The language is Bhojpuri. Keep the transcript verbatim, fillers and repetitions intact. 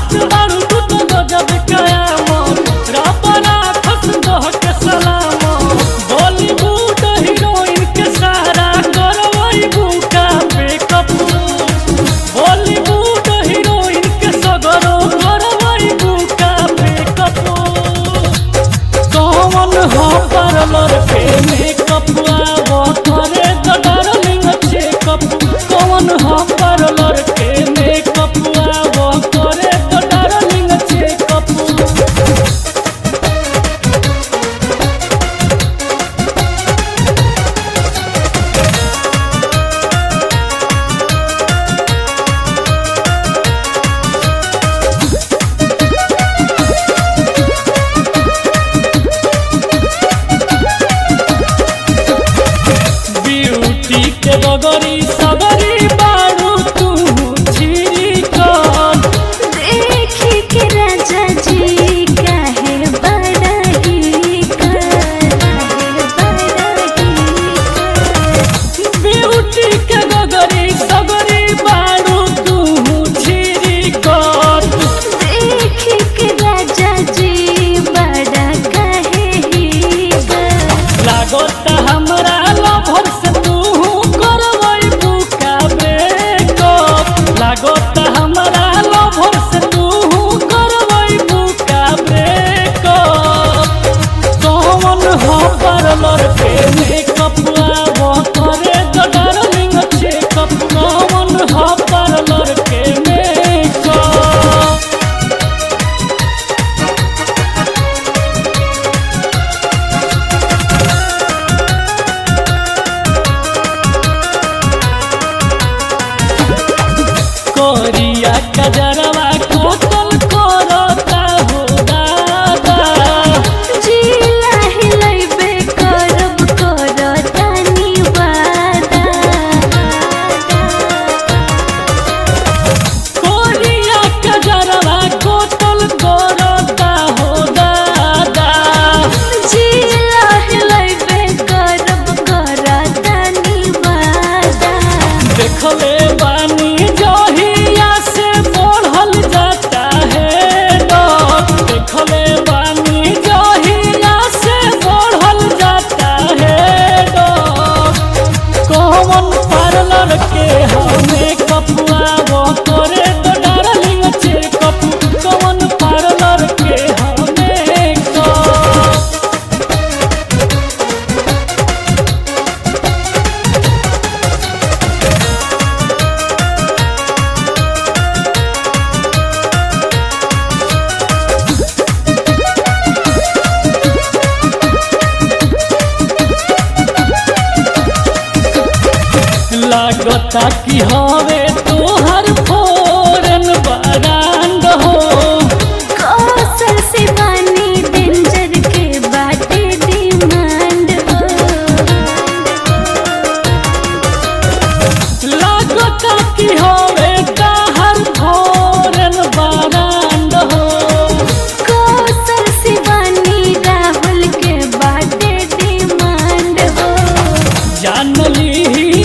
बात बारू तू तो गजब कयामत रबना खस दह के सलामत बॉलीवुड हीरोइन के सारा करवई बुका मेकअप बॉलीवुड हीरोइन के सगरो करवई बुका मेकअप कौन हो पार्लर पे मेकअप आवो करे तो डार्लिंग चेकअप कौन हो पार्लर पे मेकअप आवो करे तो डार्लिंग चेकअप ब्यूटी के गगरी सगरी बारू तू छिरी कर देखी के राजा जी काहे बड़ा ही कर काहे बड़ा ही कर ब्यूटी के गगरी सगरी बारू तू छिरी कर देखी के राजा जी बड़ा काहे ही कर लागत हमरा लभर से तू करवई बुका ब्रेकअप लागत हमरा लभर से तू करवई बुका ब्रेकअप कौन हो पार्लर पे मेकअप आवो करे तो डार्लिंग चेकअप कौन हो पार्लर पे मेकअप कोरिया कजरवा कोतल करता हो दादा जिला हिलैबे करब करतानी वादा कोरिया कजरवा कोतल करता हो दादा जिला हिलैबे करब करतानी वादा देखले बानी जहिया से बढ़ल जाता है डर देखले बानी जहिया से बढ़ल जाता है डर कौन पार्लर के हमें कपुआवो करे तो डार्लिंग चेकअप कौन पार्लर के हमें कप लागता कि हवे तोहर फोरन बरांड हो कौशल से बानी डेंजर के बाटे डिमांड हो लागता कि हवे तोहर फोरन बरांड हो कौशल से बानी राहुल के बाटे डिमांड हो जानली